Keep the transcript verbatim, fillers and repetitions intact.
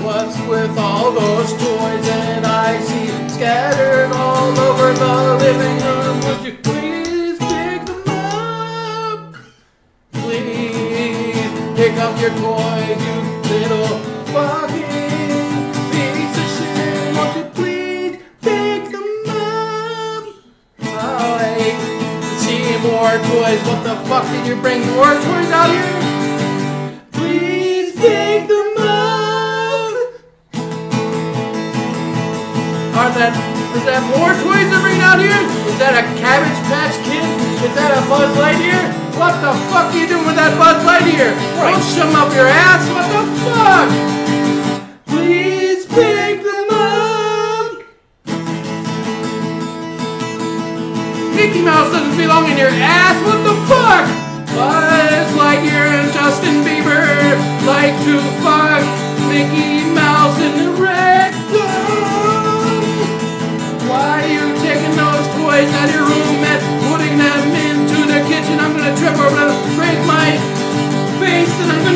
What's with all those toys that I see scattered all over the living room? Would you please pick them up? Please pick up your toys, you little fucking piece of shit. Won't you please pick them up? I hate to see more toys. What the fuck did you bring more toys out here? Please pick them up. Are that, is that more toys to bring out here? Is that a Cabbage Patch Kid? Is that a Buzz Lightyear? What the fuck are you doing with that Buzz Lightyear? Right. Don't shove 'em up your ass. What the fuck? Please pick them up. Mickey Mouse doesn't belong in your ass. What the fuck? Buzz Lightyear and Justin Bieber like to fuck Mickey Mouse in the red zone. Why are you taking those toys out of your room and putting them into the kitchen? I'm gonna trip over and break my face and I'm gonna